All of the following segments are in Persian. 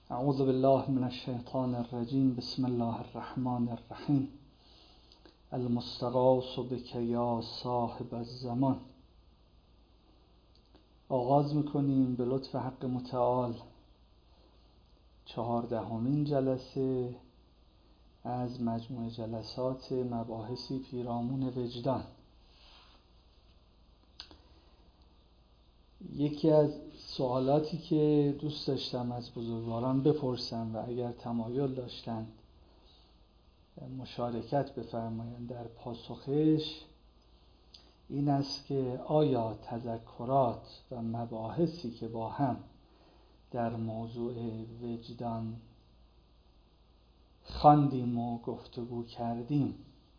اعوذ بالله من الشیطان الرجیم. بسم الله الرحمن الرحیم. المستغاث بک یا صاحب الزمان. آغاز میکنیم به لطف حق متعال 14مین جلسه از مجموع جلسات مباحثی پیرامون وجدان. یکی از سوالاتی که دوست داشتم از بزرگواران بپرسم و اگر تمایل داشتند مشارکت بفرمایند در پاسخش این است که آیا تذکرات و مباحثی که با هم در موضوع وجدان خواندیم و گفتگو کردیم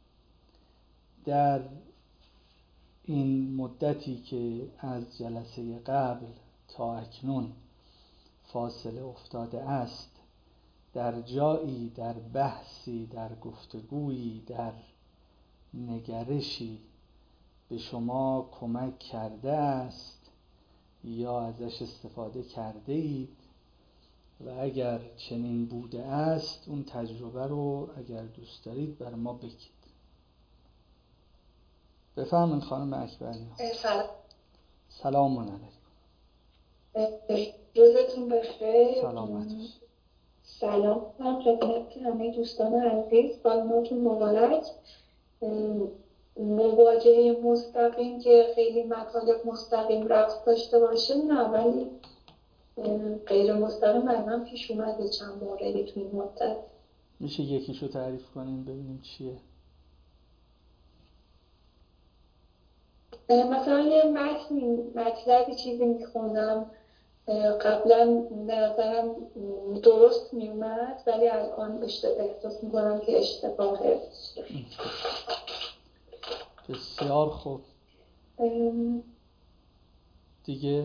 در این مدتی که از جلسه قبل تا اکنون فاصله افتاده است در جایی، در بحثی، در گفتگویی، در نگرشی به شما کمک کرده است یا ازش استفاده کرده اید و اگر چنین بوده است اون تجربه رو اگر دوست دارید بر ما بگید. بفرمایید خانم اکبریان. سلام علیکم. روزتون بخیر. سلامت باشید. سلام خدمت همه دوستان عزیز. با نوتون مبارک. مواجهه مستقیم که خیلی مطالب مستقیم رفت داشته باشه نه، ولی غیر مستقیم برام پیش اومده چند موردی توی این مدت. میشه یکیشو تعریف کنیم ببینیم چیه؟ مثلا یه مطلبی چیزی میخوندم قبلا به نظرم درست میومد ولی الان احساس میکنم که اشتباهه. بسیار خوب. دیگه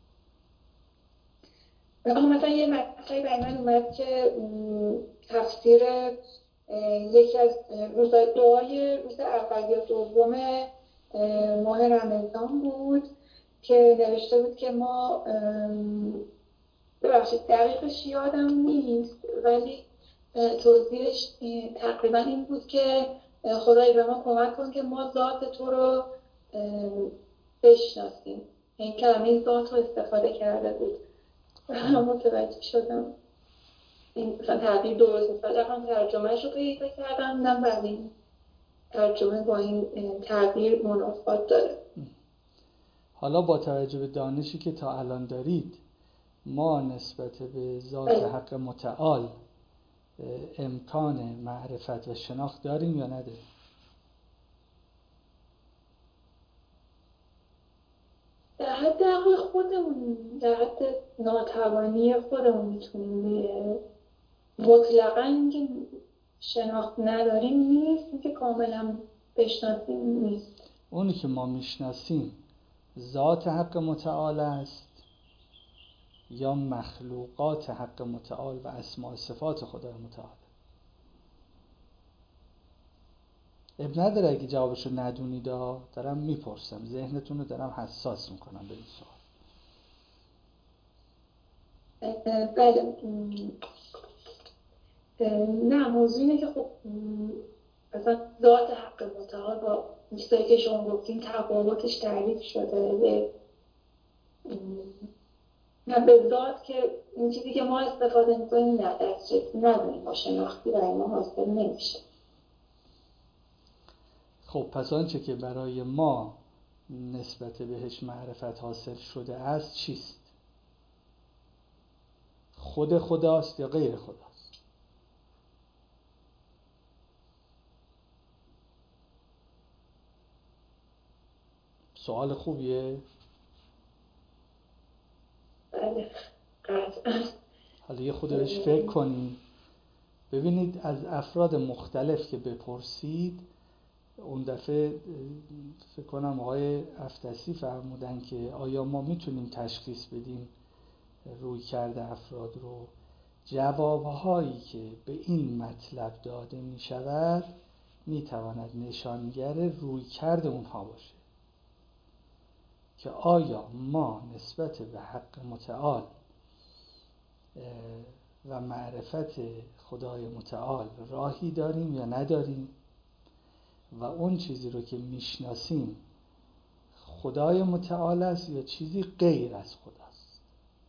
مثلا یه مطلبی برای من اومد که تفسیر یکی از دعای روز اول یا دوم ماه رمضان بود که نوشته بود که ما ببخشید دقیقش یادم نیست ولی توضیحش تقریبا این بود که خدای به ما کمک کن که ما ذات تو رو بشناسیم. این کلمه ذات رو استفاده کرده بود و هم متوجه شدم این مثلا تغییر درست نیست. هم ترجمهش رو پیدا کردم نه ولی ترجمه با این تغییر منافات داره. حالا با توجه به دانشی که تا الان دارید ما نسبت به ذات حق متعال امکان معرفت و شناخت داریم یا نداریم؟ در حد عقل خودمون، در حد ناتوانی خودمون میتونیم مطلقاً اینکه شناخت نداریم نیست، اینکه کاملا بشناسیم نیست. اونی که ما میشناسیم ذات حق متعال است یا مخلوقات حق متعال و اسماء صفات خدای متعال؟ اب نداره اگه جوابشو ندونید، دارم میپرسم، ذهنتون رو دارم حساس میکنم به این سوال. بله. نه موضوع اینه که خب مثلا ذات حق متعال با چیزایی که شما گفتین تفاوتش تعریف شده. نه به ذات که این چیزی که ما استفاده میکنیم نه دسترسی نداریم، با شناختی برای ما حاصل نمیشه. خب پس آنچه که برای ما نسبت بهش معرفت حاصل شده است چیست؟ خود خداست یا غیر خداست؟ سوال خوبیه؟ بله قطعا. حالا یه خود بهش فکر کنید. ببینید از افراد مختلف که بپرسید، اون دفعه فکر کنم آقای افتسی فرمودن که آیا ما میتونیم تشخیص بدیم روی کرده افراد رو؟ جوابهایی که به این مطلب داده می شود می تواند نشانگر روی کرده اونها باشه که آیا ما نسبت به حق متعال و معرفت خدای متعال راهی داریم یا نداریم و اون چیزی رو که میشناسیم خدای متعال است یا چیزی غیر از خداست.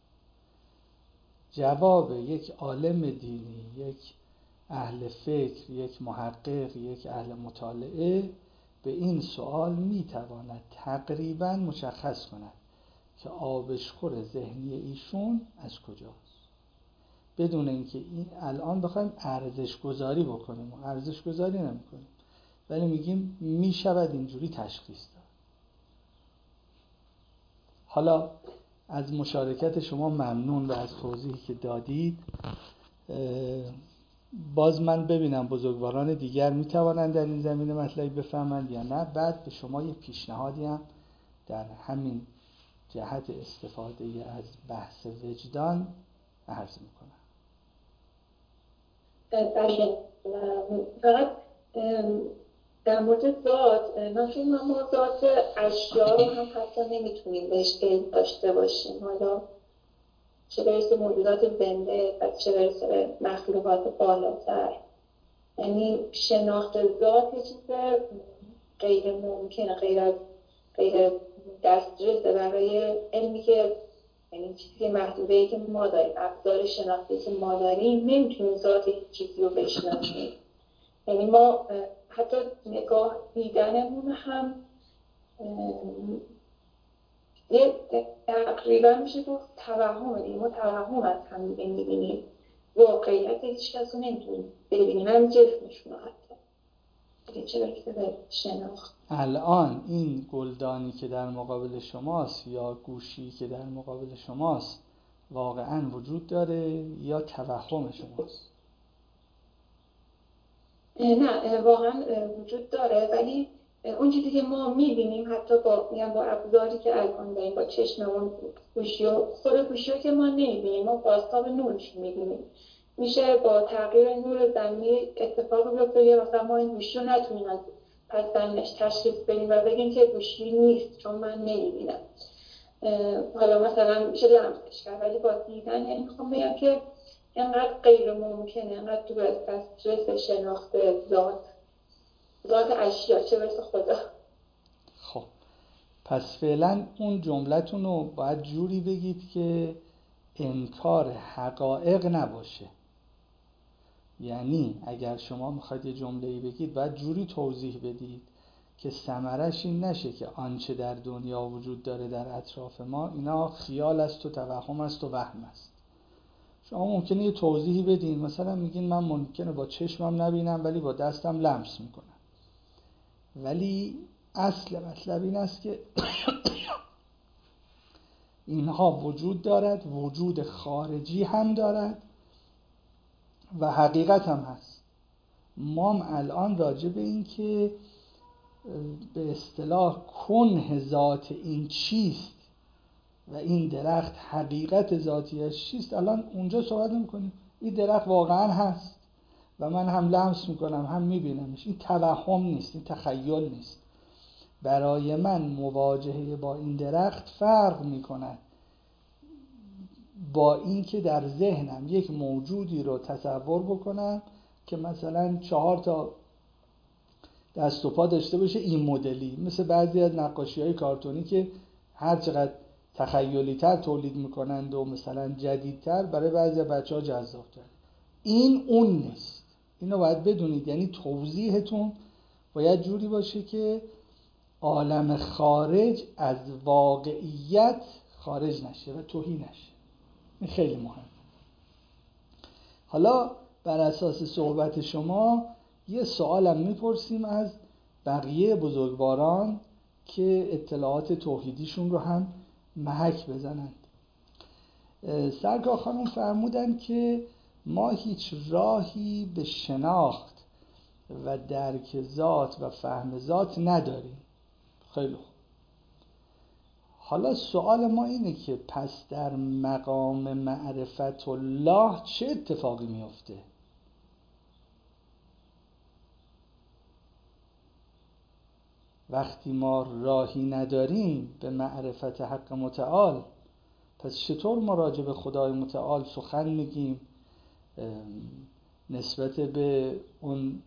جواب یک عالم دینی، یک اهل فکر، یک محقق، یک اهل مطالعه به این سوال میتواند تقریباً مشخص کند که آبشخور ذهنی ایشون از کجاست، بدون اینکه این الان بخوایم ارزش گذاری بکنیم. ارزش گذاری نمی‌کنیم ولی میگیم میشود اینجوری تشخیص داد. حالا از مشارکت شما ممنون و از توضیحی که دادید. باز من ببینم بزرگواران دیگر میتوانند در این زمینه مطلبی بفهمند یا نه. بعد به شما یه پیشنهادی هم در همین جهت استفاده از بحث وجدان عرض میکنم. فقط در مورد ذات، من فکر می‌کنم ما ذات اشیا رو هم حتی نمیتونیم بهش علم داشته باشیم، حالا چه برسه موجودات زنده و چه برسه به مخلوقات بالاتر. یعنی شناخت ذات یه چیز غیر ممکنه، غیر دسترسه برای علمی که، یعنی چیزی محدوده‌ای که ما داریم، ابزار شناختی که ما داریم، نمیتونیم ذات هیچ چیزی رو بشناسیم. یعنی ما حتی نگاه دیدنمون هم یه تقریبا میشه گفت توهمه. ما توهم از هم میبینیم، واقعیت هیچ کس رو نمیتونیم ببینیم، هم جسمشون رو حتی چه برسه به شناخت. الان این گلدانی که در مقابل شماست یا گوشی که در مقابل شماست واقعا وجود داره یا توهم شماست؟ نه، واقعا وجود داره، ولی اون چیزی که ما میبینیم حتی با ابزاری که الان داریم، با چشممون، گوشی و خود گوشی که ما نمیبینیم، ما بازتاب نورش میبینیم. میشه با تغییر نور زمینی اتفاق بیفته یا مثلا ما این گوشی رو نتونیم از پس زمینش تشخیص بدیم و بگیم که گوشی نیست چون من نمیبینم. حالا مثلا میشه لمسش کرد، ولی با دیدن، یعنی میخوام بگم که اینقدر غیر ممکنه، اینقدر دور از دسترس شناخت ذات اشیا، چه برسه خدا. خب پس فعلا اون جملتون رو باید جوری بگید که انکار حقایق نباشه. یعنی اگر شما میخواید یه جمله‌ای بگید باید جوری توضیح بدید که ثمرش این نشه که آنچه در دنیا وجود داره در اطراف ما اینا خیال است و توهم است و وهم است. شما ممکنه یه توضیحی بدین، مثلا میگین من ممکنه با چشمم نبینم ولی با دستم لمس میکنم، ولی اصل مطلب این است که اینها وجود دارد، وجود خارجی هم دارد و حقیقت هم هست. ما الان راجع به این که به اصطلاح کنه ذات این چیست و این درخت حقیقت ذاتیش چیست الان اونجا صحبت نمی‌کنیم. این درخت واقعا هست و من هم لمس میکنم هم میبینمش. این توهم نیست، این تخیل نیست. برای من مواجهه با این درخت فرق میکند با این که در ذهنم یک موجودی رو تصور بکنم که مثلا 4 دست و پا داشته باشه، این مدلی، مثل بعضی از نقاشی‌های کارتونی که هر چقدر تخیلی تر تولید میکنند و مثلا جدیدتر برای بعضی از بچه‌ها جذاب‌تر. این اون نیست. اینو باید بدونید. یعنی توضیحتون باید جوری باشه که عالم خارج از واقعیت خارج نشه و توهی نشه. این خیلی مهمه. حالا بر اساس صحبت شما یه سوالم میپرسیم از بقیه بزرگواران که اطلاعات توحیدیشون رو هم محک بزنند. سرکار خانم فرمودن که ما هیچ راهی به شناخت و درک ذات و فهم ذات نداریم. خیلی خوب. حالا سوال ما اینه که پس در مقام معرفت الله چه اتفاقی میفته؟ وقتی ما راهی نداریم به معرفت حق متعال، پس چطور ما راجع به خدای متعال سخن میگیم نسبت به اون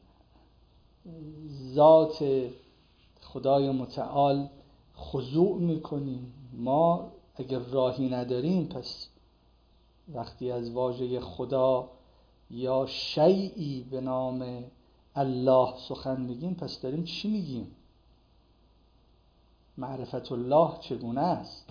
ذات خدای متعال خضوع میکنیم. ما اگر راهی نداریم، پس وقتی از واژه خدا یا شیئی به نام الله سخن میگیم، پس داریم چی میگیم؟ معرفت الله چگونه است؟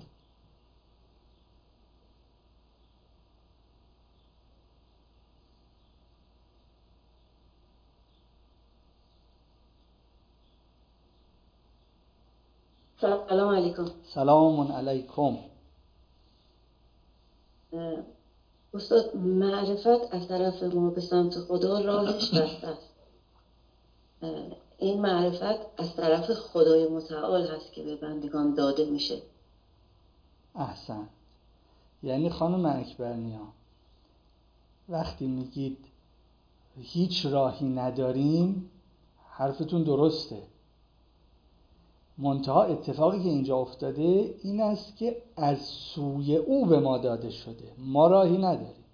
سلام علیکم. سلام علیکم. استاد، معرفت از طرف ما به سمت خدا راهش بسته است. این معرفت از طرف خدای متعال هست که به بندگان داده میشه. احسن. یعنی خانم اکبرنیا، وقتی میگید هیچ راهی نداریم، حرفتون درسته. منتها اتفاقی که اینجا افتاده این است که از سوی او به ما داده شده، ما راهی نداریم.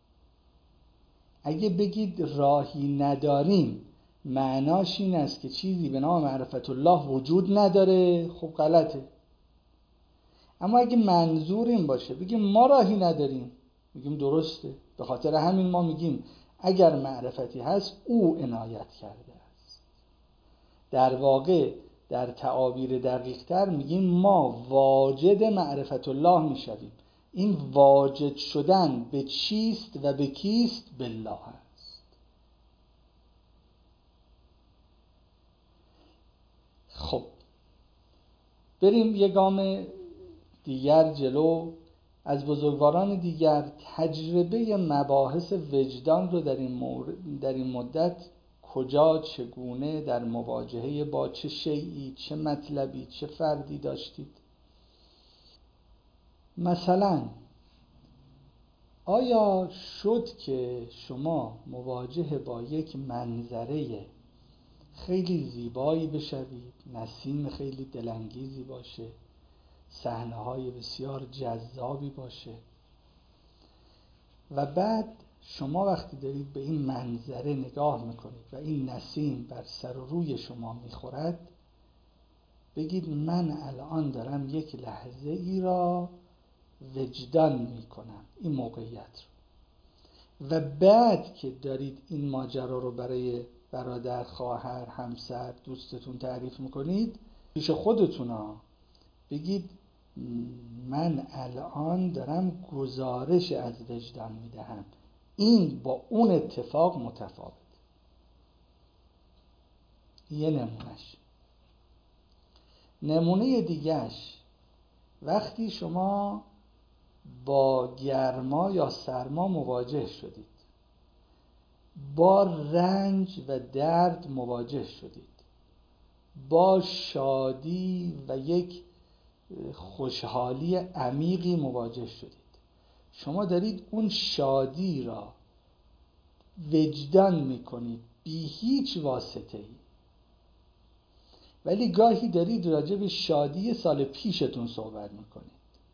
اگه بگید راهی نداریم معناش این است که چیزی به نام معرفت الله وجود نداره، خب غلطه. اما اگه منظور این باشه بگیم ما راهی نداریم، میگیم درسته. به خاطر همین ما میگیم اگر معرفتی هست او عنایت کرده است. در واقع در تعابیر دقیق تر میگیم ما واجد معرفت الله میشویم. این واجد شدن به چیست و به کیست؟ بالله است. خب بریم یه گام دیگر جلو. از بزرگواران دیگر تجربه مباحث وجدان رو در این مدت کجا، چگونه، در مواجهه با چه شیئی، چه مطلبی، چه فردی داشتید؟ مثلا آیا شد که شما مواجه با یک منظره خیلی زیبایی بشوید، نسیم خیلی دلانگیزی باشه، صحنه‌های بسیار جذابی باشه، و بعد شما وقتی دارید به این منظره نگاه میکنید و این نسیم بر سر و روی شما میخورد، بگید من الان دارم یک لحظه ای را وجدان میکنم، این موقعیت رو. و بعد که دارید این ماجرا رو برای برادر، خواهر، همسر، دوستتون تعریف میکنید، پیش خودتون بگید من الان دارم گزارش از وجدان میدهم. این با اون اتفاق متفاوت. یه نمونهش. نمونه دیگهش، وقتی شما با گرما یا سرما مواجه شدید، با رنج و درد مواجه شدید، با شادی و یک خوشحالی عمیقی مواجه شدید، شما دارید اون شادی را وجدان میکنید بی هیچ واسطه ای. ولی گاهی دارید راجع به شادی سال پیشتون صحبت میکنید.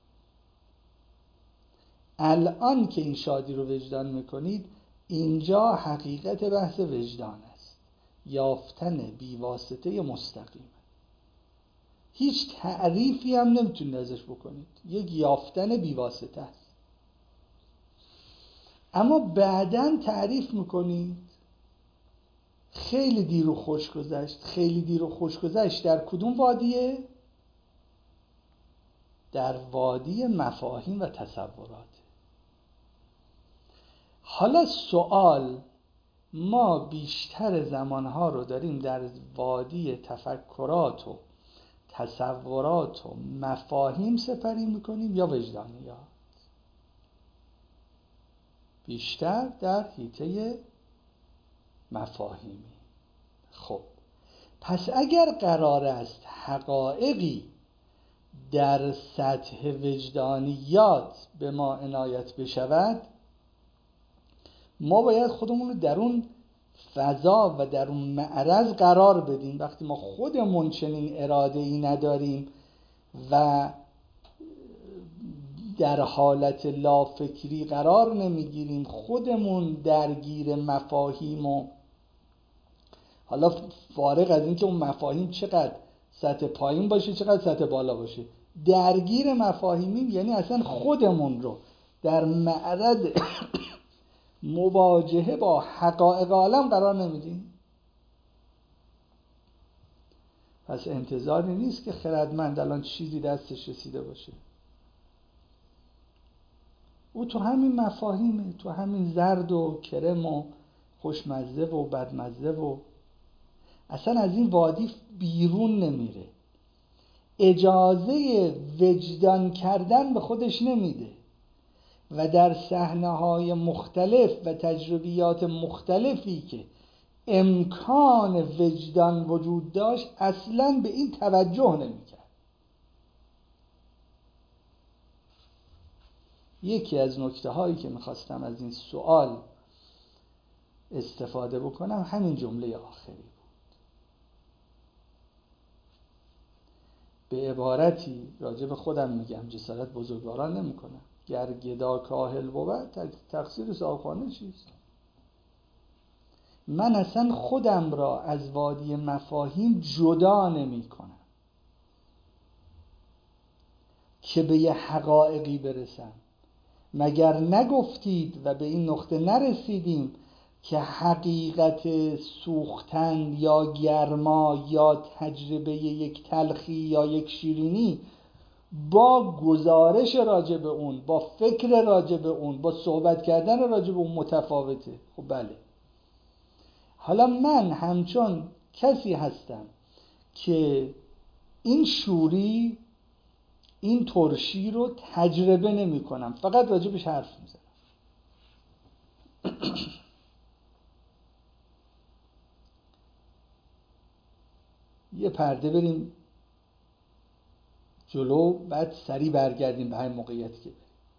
الان که این شادی رو وجدان میکنید، اینجا حقیقت بحث وجدان است. یافتن بی واسطه مستقیم. هیچ تعریفی هم نمیتونید ازش بکنید، یک یافتن بی واسطه است. اما بعداً تعریف میکنید خیلی دیر و خوش گذشت. خیلی دیر و خوش گذشت در کدوم وادیه؟ در وادی مفاهیم و تصورات. حالا سوال، ما بیشتر زمانها رو داریم در وادی تفکرات و تصورات و مفاهیم سپری میکنیم یا وجدانیات؟ بیشتر در حیطه مفاهیمی. خب پس اگر قرار است حقایقی در سطح وجدانیات به ما عنایت بشود، ما باید خودمون رو در اون فضا و در اون معرض قرار بدیم. وقتی ما خودمون چنین اراده ای نداریم و در حالت لافکری قرار نمیگیریم، خودمون درگیر مفاهیم و حالا فارغ از اینکه اون مفاهیم چقدر سطح پایین باشه چقدر سطح بالا باشه، درگیر مفاهیمیم، یعنی اصلا خودمون رو در معرض مواجهه با حقایق عالم قرار نمیدیم. پس انتظاری نیست که خردمند الان چیزی دستش رسیده باشه. او تو همین مفاهیمه، تو همین زرد و کرم و خوشمزه و بدمزه و اصلا از این وادی بیرون نمیره، اجازه وجدان کردن به خودش نمیده و در صحنه‌های مختلف و تجربیات مختلفی که امکان وجدان وجود داشت اصلا به این توجه نمیکرد. یکی از نکته هایی که میخواستم از این سوال استفاده بکنم همین جمله آخری بود. به عبارتی راجع به خودم میگم، جسارت بزرگواران نمیکنم، گر گدا کاهل بود تقصیر صاحبخانه چیست؟ من اصلا خودم را از وادی مفاهیم جدا نمی کنم که به یه حقایقی برسم. مگر نگفتید و به این نقطه نرسیدیم که حقیقت سوختن یا گرما یا تجربه یک تلخی یا یک شیرینی با گزارش راجع به اون، با فکر راجع به اون، با صحبت کردن راجع به اون متفاوته. خب بله، حالا من همچون کسی هستم که این شوری، این ترشی رو تجربه نمی کنم، فقط راجبش حرف میزنم. یه پرده بریم جلو، بعد سریع برگردیم به همین موقعیتی که بریم.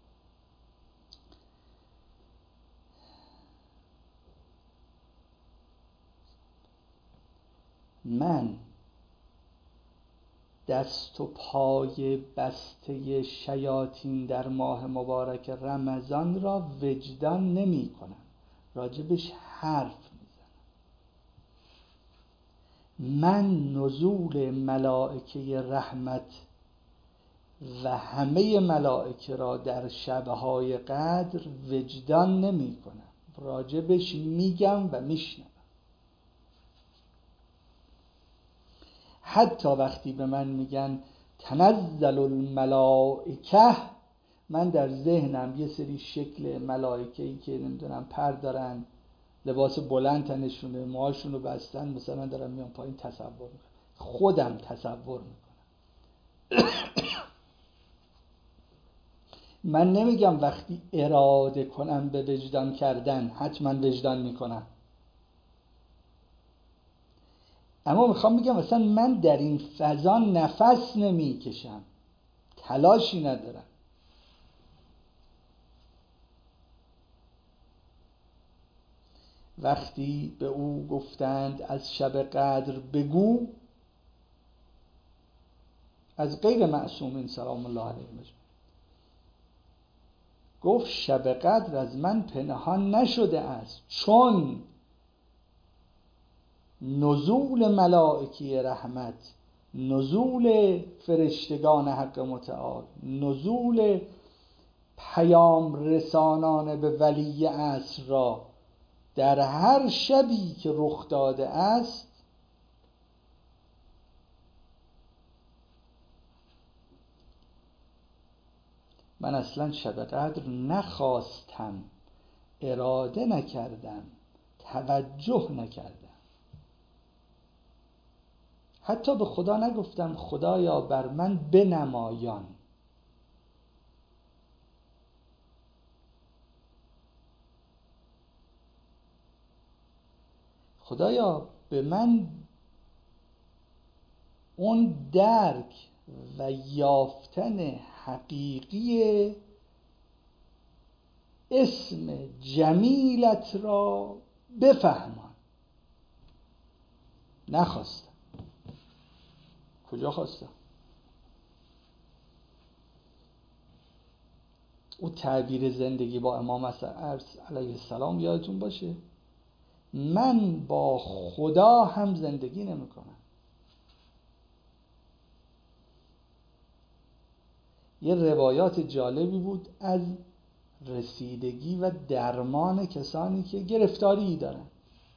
من دست و پای بسته شیاطین در ماه مبارک رمضان را وجدان نمی کنم، راجبش حرف میزنم. من نزول ملائکه رحمت و همه ملائکه را در شبهای قدر وجدان نمی کنم، راجبش میگم و میشنم. حتی وقتی به من میگن تنزل الملائکه، من در ذهنم یه سری شکل ملائکه‌ای که نمیدونم پر دارن، لباس بلند تنشونه، موهاشون رو بستن، مثلا دارن میان پایین تصور میکنم، خودم تصور میکنم. من نمیگم وقتی اراده کنم به وجدان کردن حتما وجدان میکنم، اما میخوام بگم مثلا من در این فضا نفس نمیکشم، تلاشی ندارم. وقتی به او گفتند از شب قدر بگو، از غیر معصومین سلام الله علیهم گفت شب قدر از من پنهان نشده است، چون نزول ملائکه رحمت، نزول فرشتگان حق متعال، نزول پیام رسانان به ولی عصر را در هر شبی که رخ داده است من اصلا شب قدر نخواستم، اراده نکردم، توجه نکردم، حتی به خدا نگفتم خدایا بر من بنمایان. خدایا به من اون درک و یافتن حقیقی اسم جمیلت را بفهمان. نخواستم. کجا خواستم؟ او تعبیر زندگی با امام علیه السلام یادتون باشه، من با خدا هم زندگی نمی کنم. یه روایات جالبی بود از رسیدگی و درمان کسانی که گرفتاری دارن.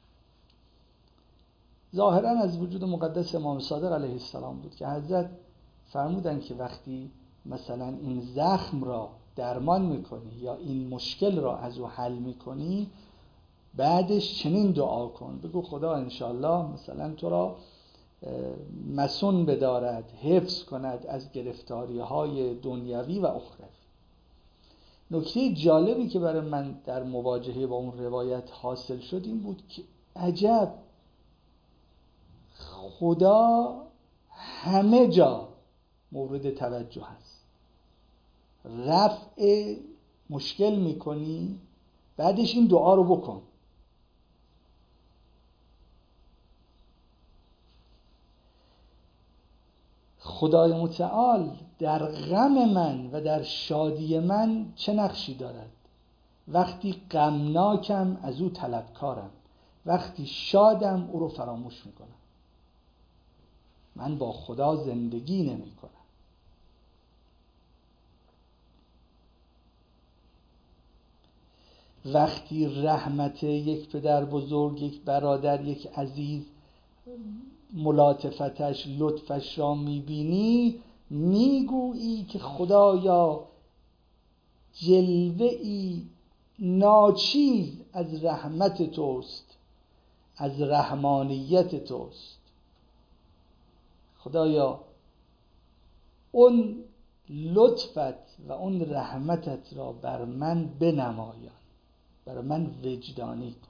ظاهرا از وجود مقدس امام صادق علیه السلام بود که حضرت فرمودن که وقتی مثلا این زخم را درمان میکنی یا این مشکل را از او حل میکنی، بعدش چنین دعا کن، بگو خدا انشالله مثلا تو را مسون بدارد، حفظ کند از گرفتاری های دنیوی و اخروی. نکته جالبی که برای من در مواجهه با اون روایت حاصل شد این بود که عجب، خدا همه جا مورد توجه هست. رفع مشکل میکنی، بعدش این دعا رو بکن. خدای متعال در غم من و در شادی من چه نقشی دارد؟ وقتی غمناکم از او طلبکارم، وقتی شادم او رو فراموش میکنم. من با خدا زندگی نمی کنم. وقتی رحمت یک پدر بزرگ، یک برادر، یک عزیز، ملاطفتش، لطفش را میبینی، میگویی که خدایا جلوه‌ای ناچیز از رحمت توست، از رحمانیت توست. خدایا اون لطفت و اون رحمتت را بر من بنمایان، بر من وجدانی کن.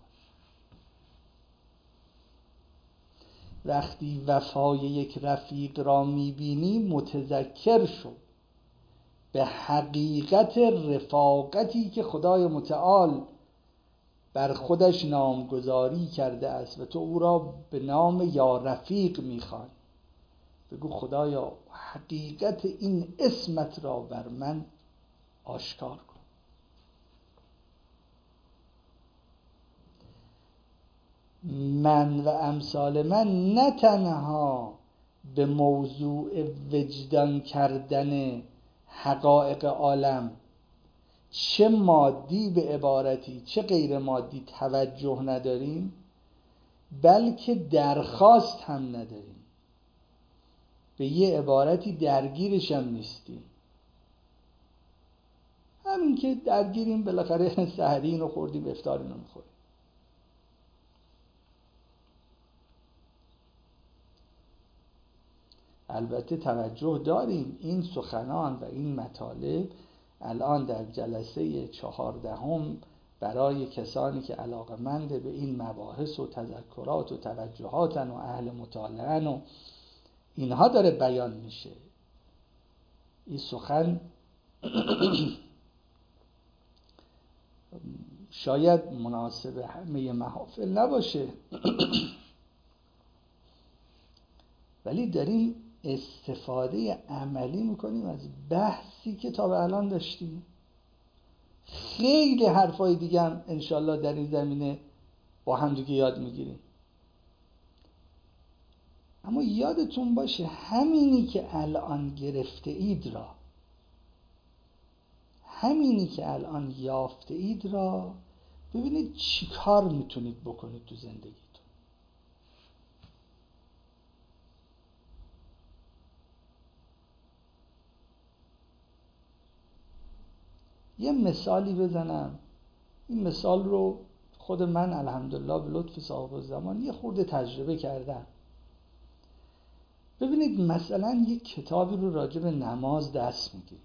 وقتی وفای یک رفیق را میبینی متذکر شو به حقیقت رفاقتی که خدای متعال بر خودش نامگذاری کرده است و تو او را به نام یا رفیق میخوانی. بگو خدایا حقیقت این اسمت را بر من آشکار کن. من و امثال من نه تنها به موضوع وجدان کردن حقایق عالم، چه مادی به عبارتی چه غیر مادی، توجه نداریم، بلکه درخواست هم نداریم. به یه عبارتی درگیرش هم نیستیم. همین که درگیریم بالاخره سحری اینو خوردیم، افطار اینو میخوریم. البته توجه داریم این سخنان و این مطالب الان در جلسه 14 برای کسانی که علاقه‌مند به این مباحث و تذکرات و توجهاتن و اهل مطالعه‌ن و اینها داره بیان میشه. این سخن شاید مناسب همه محافل نباشه ولی داریم استفاده عملی میکنیم از بحثی که تا به الان داشتیم. خیلی حرفای دیگه هم انشالله در این زمینه با هم دیگه یاد میگیریم. اما یادتون باشه همینی که الان گرفته اید را، همینی که الان یافته اید را ببینید چی کار میتونید بکنید تو زندگیتون. یه مثالی بزنم. این مثال رو خود من الحمدلله به لطف صاحب الزمان یه خورده تجربه کردم. ببینید مثلا یک کتابی رو راجع به نماز دست میگیرید،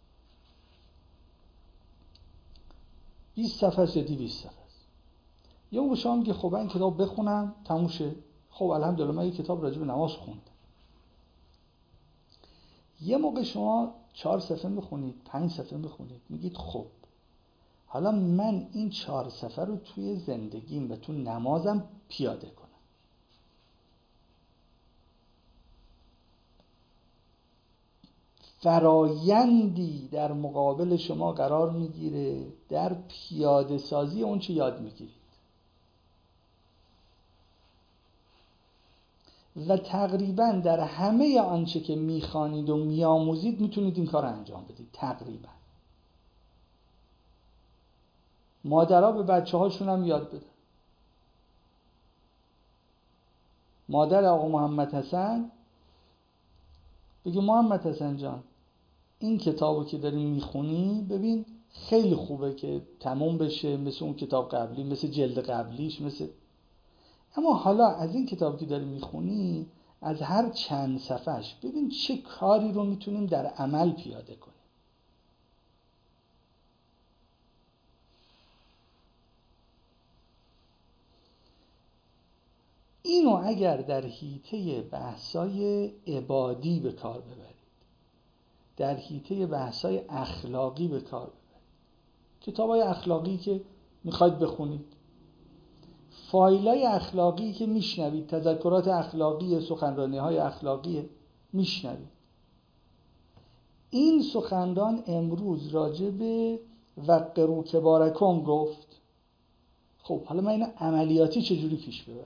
20 صفحه است یا 200 صفحه است. یه موقع شما میگه خب این کتاب بخونم تموم شه. خب الحمدلله من یک کتاب راجع به نماز خوندم. یه موقع شما 4 صفحه میخونید، 5 صفحه میخونید، میگید خب حالا من این 4 صفحه رو توی زندگیم و تو نمازم پیاده کنم. فرایندی در مقابل شما قرار میگیره در پیاده سازی اون چه یاد میگیرید و تقریبا در همه آنچه که میخوانید و میآموزید میتونید این کار رو انجام بدید. تقریبا مادرها به بچه هاشون هم یاد بدن. مادر آقا محمد حسن بگه محمد حسن جان این کتابو که داری میخونی ببین خیلی خوبه که تموم بشه مثل اون کتاب قبلی، مثل جلد قبلیش، اما حالا از این کتابی که داری میخونی از هر چند صفحش ببین چه کاری رو میتونیم در عمل پیاده کنیم. اینو اگر در حیطه بحثای عبادی به کار ببرید، در حیطه بحثای اخلاقی به کار ببرید، کتابای اخلاقی که میخواید بخونید، فایلای اخلاقی که میشنوید، تذکرات اخلاقی، سخنرانی‌های اخلاقی میشنوید. این سخنران امروز راجع به وقروا کبارکم گفت. خب حالا من اینو عملیاتی چجوری پیش ببرم؟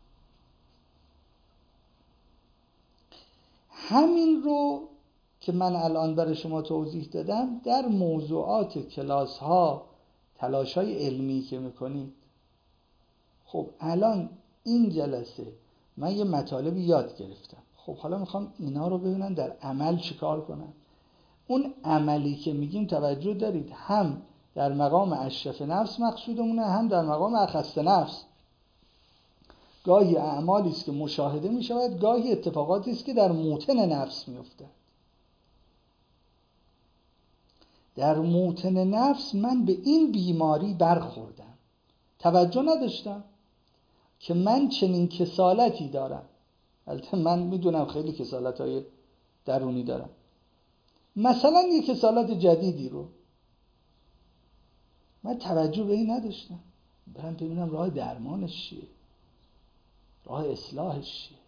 همین رو که من الان برای شما توضیح دادم در موضوعات کلاس ها، تلاش های علمی که میکنید. خب الان این جلسه من یه مطالبی یاد گرفتم، خب حالا میخوام اینا رو ببینم در عمل چیکار کنم. اون عملی که میگیم توجه دارید، هم در مقام اشرف نفس مقصودمونه، هم در مقام اخص نفس. گاهی اعمالی است که مشاهده میشود، گاهی اتفاقاتی است که در موطن نفس میفته. در موطن نفس من به این بیماری برخوردم، توجه نداشتم که من چنین کسالتی دارم. البته من میدونم خیلی کسالت‌های درونی دارم، مثلا یه کسالت جدیدی رو من توجه به این نداشتم، برم ببینم راه درمانش چیه، راه اصلاحش چیه.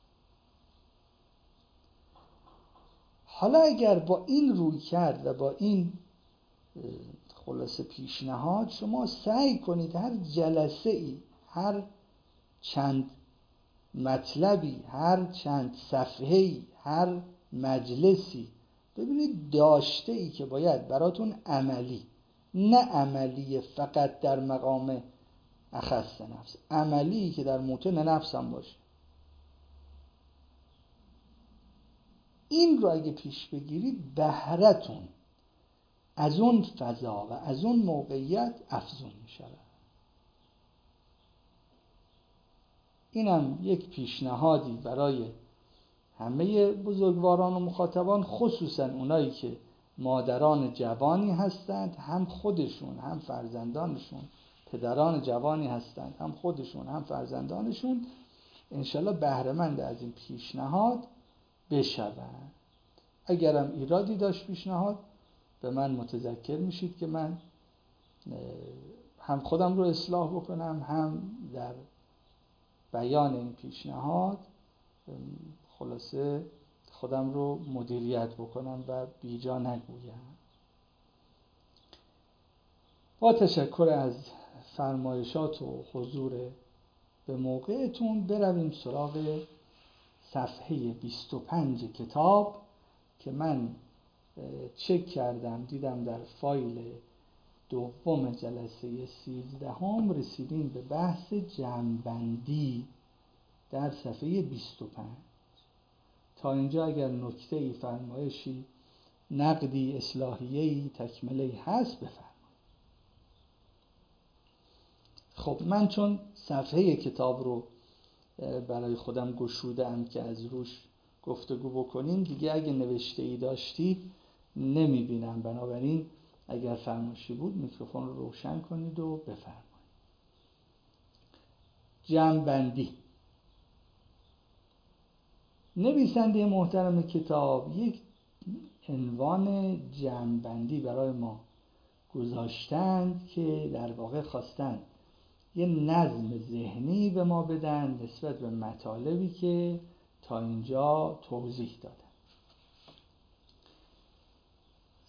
حالا اگر با این روی کرد و با این خلاصه پیشنهاد شما سعی کنید هر جلسه ای، هر چند مطلبی، هر چند صفحه‌ای، هر مجلسی ببینید داشته ای که باید براتون عملی، نه عملی فقط در مقام اخص نفس، عملی که در موطن نفس هم باشه. این رو اگه پیش بگیرید بهرتون از اون فضا و از اون موقعیت افزون می شود. اینم یک پیشنهادی برای همه بزرگواران و مخاطبان، خصوصا اونایی که مادران جوانی هستند، هم خودشون هم فرزندانشون پدران جوانی هستند، هم خودشون هم فرزندانشون انشالله بهره‌مند از این پیشنهاد بشوند. اگرم ایرادی داشت پیشنهاد به من متذکر میشید که من هم خودم رو اصلاح بکنم، هم در بیان این پیشنهاد خلاصه خودم رو مدیریت بکنم و بیجا نگویم. با تشکر از فرمایشات و حضور به موقعتون برویم سراغ صفحه 25 کتاب که من چک کردم، دیدم در فایل دوم جلسه 13 رسیدیم به بحث جمع‌بندی در صفحه 25. تا اینجا اگر نکته‌ای، فرمایشی، نقدی، اصلاحیه‌ای، تکمله‌ای هست بفرمایید. خب من چون صفحه کتاب رو برای خودم گشودم که از روش گفتگو بکنیم، دیگه اگه نوشته‌ای داشتید نمی‌بینم، بنابراین اگر فرمایشی بود میکروفون رو روشن کنید و بفرمایید. جمع‌بندی. نویسنده محترم کتاب یک عنوان جمع‌بندی برای ما گذاشتند که در واقع خواستند یه نظم ذهنی به ما بدن نسبت به مطالبی که تا اینجا توضیح دادن.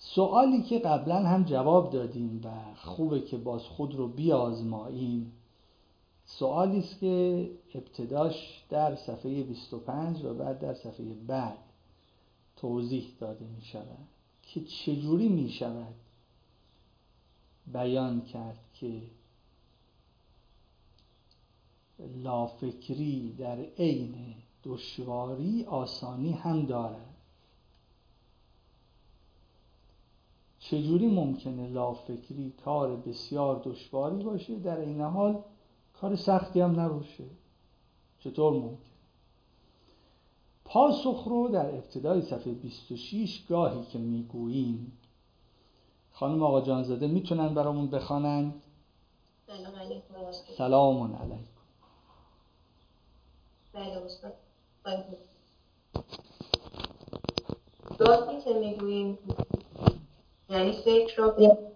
سوالی که قبلا هم جواب دادیم و خوبه که باز خود رو بیازماییم، سوالی است که ابتداش در صفحه 25 و بعد در صفحه بعد توضیح داده می شود که چجوری می شود بیان کرد که لافکری در عین دشواری آسانی هم دارد. چجوری ممکنه لافکری کار بسیار دشواری باشه در این حال کار سختی هم نباشه؟ چطور ممکن؟ پاسخ رو در ابتدای صفحه 26 گاهی که میگوییم، خانم آقا جانزاده میتونن برامون بخوانند؟ سلام علیکم. سلام علیکم. بله استاد. گاهی که میگوییم یعنی فکر رو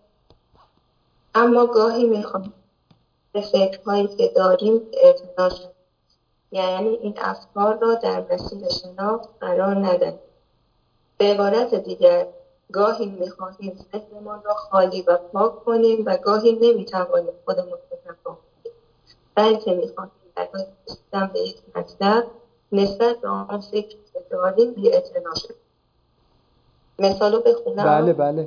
اما گاهی میخوام به فکرهایی که داریم اعتنا شد، یعنی این افکار را در مسیر شناخت قرار ندهیم. به عبارت دیگر گاهی میخواهیم ذهنمان را خالی و پاک کنیم و گاهی نمیتوانیم خودمون رو تفاهم کنیم، بلکه میخواهیم برای رسیدن به یک مطلب نسبت به آن فکر که داریم بی‌اعتنا شد. مثالو بخونم؟ بله.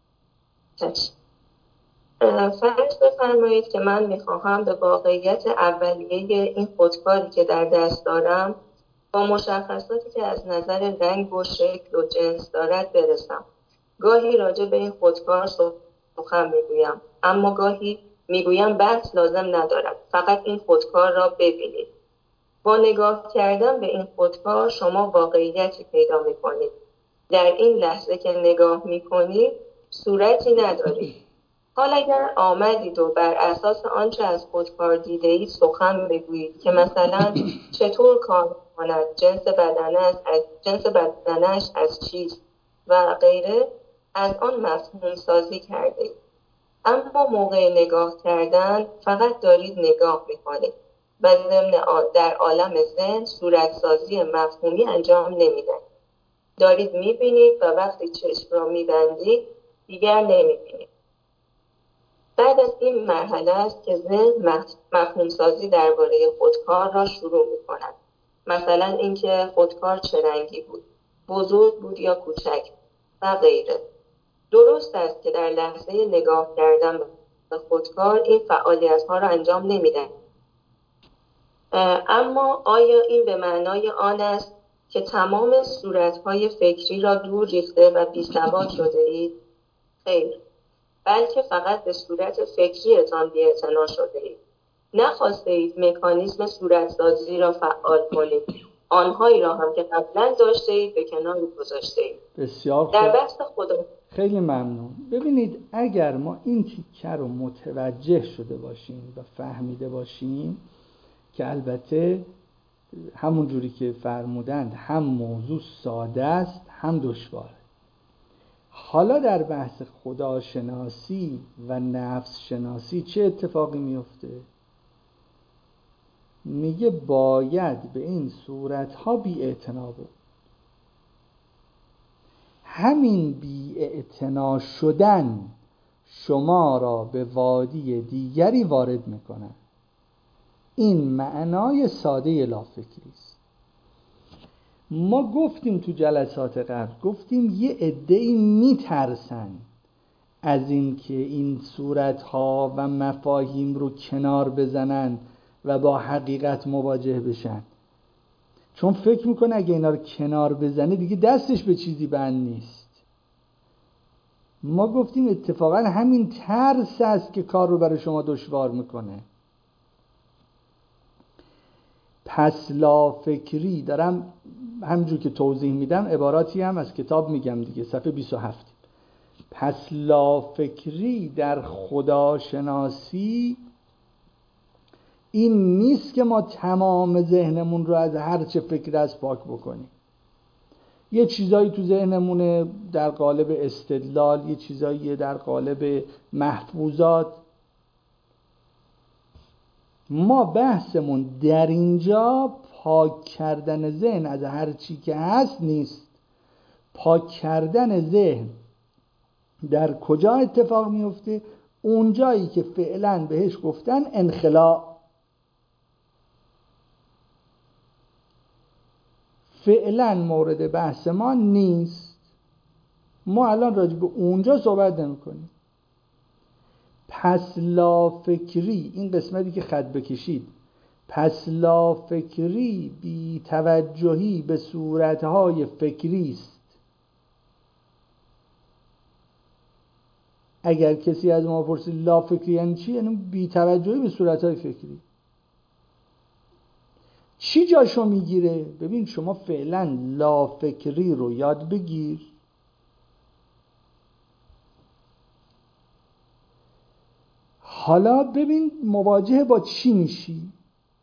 فرض بفرمایید که من میخواهم به واقعیت اولیه این خودکاری که در دست دارم با مشخصاتی که از نظر رنگ و شکل و جنس دارد برسم. گاهی راجع به این خودکار سخن میگویم، اما گاهی میگویم بحث لازم ندارد، فقط این خودکار را ببینید. با نگاه کردن به این خودکار شما واقعیتی پیدا میکنید. در این لحظه که نگاه میکنید صورتی ندارید. حال اگر آمدید و بر اساس آنچه از خودکار دیده‌اید سخن بگویید که مثلا چطور کار می‌کند، جنس بدنش از چیست و غیره، از آن مفهوم سازی کردید. اما موقع نگاه کردن فقط دارید نگاه می‌کنید و ضمن در عالم ذهن صورت سازی مفهومی انجام نمی‌دهید. دارید می‌بینید و وقتی چشم را می‌بندید دیگر نمی‌بینید. بعد از این مرحله است که ذهن مفهوم سازی درباره خودکار را شروع می‌کند. مثلا اینکه خودکار چه رنگی بود، بزرگ بود یا کوچک و غیره. درست است که در لحظه نگاه کردن به خودکار این فعالیت‌ها را انجام نمی‌دهید. اما آیا این به معنای آن است که تمام صورت‌های فکری را دور ریخته و بی‌سواد شده‌اید؟ خیر. بلکه فقط به صورت فکریتان بی‌اعتنا شده‌اید. نخواسته اید مکانیزم صورتسازی را فعال کنید. آنهایی را هم که قبلا داشته اید به کنار گذاشته اید. بسیار خوب. در بحث خدا خیلی ممنون. ببینید اگر ما این تیکه رو متوجه شده باشیم و فهمیده باشیم که البته همون جوری که فرمودند هم موضوع ساده است هم دشواره. حالا در بحث خداشناسی و نفس شناسی چه اتفاقی میفته؟ میگه باید به این صورتها بی‌اعتنا بود. همین بی‌اعتنا شدن شما را به وادی دیگری وارد میکنه. این معنای ساده لافکری است. ما گفتیم تو جلسات قبل، گفتیم یه عده‌ای میترسن از این که این صورتها و مفاهیم رو کنار بزنن و با حقیقت مواجه بشن، چون فکر میکنه اگه اینا رو کنار بزنه دیگه دستش به چیزی بند نیست. ما گفتیم اتفاقا همین ترس است که کار رو برای شما دشوار میکنه. پس لافکری، دارم همجور که توضیح میدم عباراتی هم از کتاب میگم دیگه، صفحه 27. پس لافکری در خداشناسی این نیست که ما تمام ذهنمون رو از هر چه فکر از پاک بکنیم. یه چیزایی تو ذهنمونه در قالب استدلال، یه چیزایی در قالب محفوظات. ما بحثمون در اینجا پاک کردن ذهن از هر چی که هست نیست. پاک کردن ذهن در کجا اتفاق میفته؟ اون جایی که فعلا بهش گفتن انخلاء. فعلا مورد بحث ما نیست، ما الان راجع به اونجا صحبت نمی‌کنیم. پس لافکری، این قسمتی که خط بکشید، پس لافکری بی توجهی به صورتهای فکری است. اگر کسی از ما پرسید لافکری یعنی چی؟ یعنی بی توجهی به صورتهای فکری. چی جاشو میگیره؟ ببین شما فعلا لافکری رو یاد بگیر، حالا ببین مواجه با چی میشی.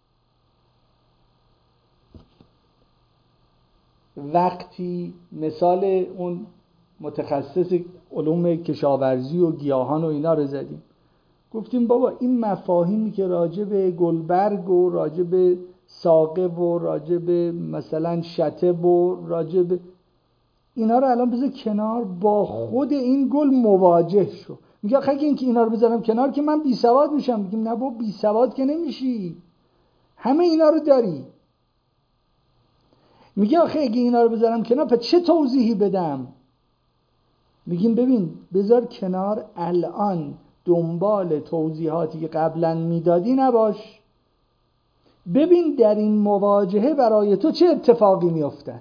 وقتی مثال اون متخصص علوم کشاورزی و گیاهان و اینا رو زدیم، گفتیم بابا این مفاهیمی که راجع به گلبرگ و راجع به ساقه و راجع به مثلا شتب و راجع به اینا رو الان بذار کنار، با خود این گل مواجه شو. میگه آخه این که اینا رو بذارم کنار که من بی سواد میشم. میگیم نه بابا بی سواد که نمیشی، همه اینا رو داری. میگه آخه اگه اینا رو بذارم کنار پس چه توضیحی بدم؟ میگیم ببین بذار کنار، الان دنبال توضیحاتی که قبلا میدادی نباش، ببین در این مواجهه برای تو چه اتفاقی میافتد.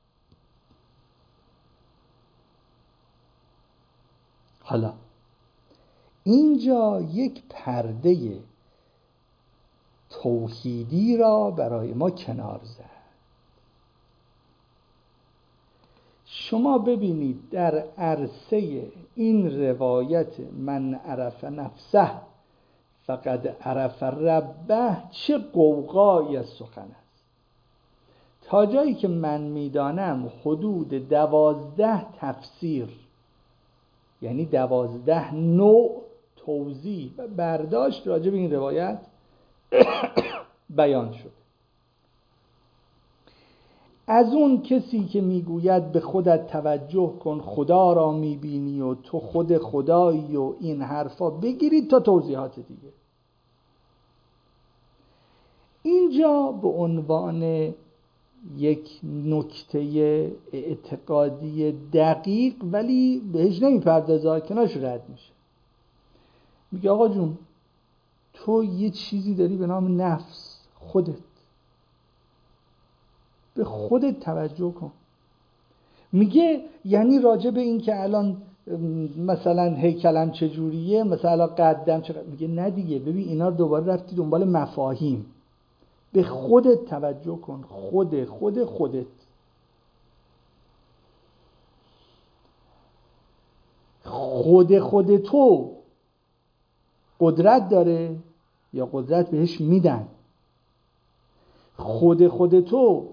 حالا اینجا یک پرده توحیدی را برای ما کنار زد. شما ببینید در عرصه این روایت من عرف نفسه فقد عرف ربه چه قوقایی از سخن است. تا جایی که من میدانم حدود 12 تفسیر، یعنی 12 نوع توضیح و برداشت راجع به این روایت بیان شد. از اون کسی که میگوید به خودت توجه کن خدا را میبینی و تو خود خدایی و این حرفا بگیرید تا توضیحات دیگه. اینجا به عنوان یک نکته اعتقادی دقیق ولی بهش نمیپردازه، کنارش رد میشه. میگه آقا جون تو یه چیزی داری به نام نفس، خودت، به خودت توجه کن. میگه یعنی راجع به این که الان مثلا هیکلم چجوریه، مثلا قدم چقدر، میگه نه دیگه، ببین اینا رو دوباره رفتی دنبال مفاهیم. به خودت توجه کن، خودت خود تو قدرت داره یا قدرت بهش میدن؟ خود تو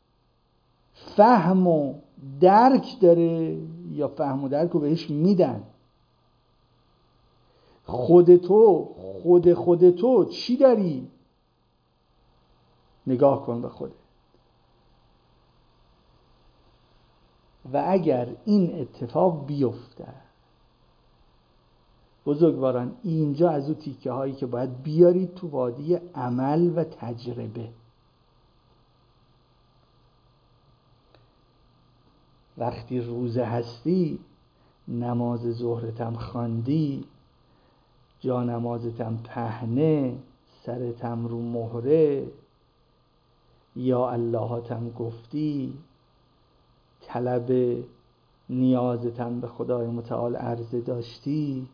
فهم و درک داره یا فهم و درک رو بهش میدن؟ خود تو چی داری؟ نگاه کن به خودت. و اگر این اتفاق بیفته، بزرگواران اینجا از اون تیکه هایی که باید بیارید تو وادی عمل و تجربه. وقتی روزه هستی، نماز ظهرتم خواندی، جا نمازتم پهنه، سرتم رو مهره، یا اللهاتم گفتی، طلب نیازتم به خدای متعال عرضه داشتی،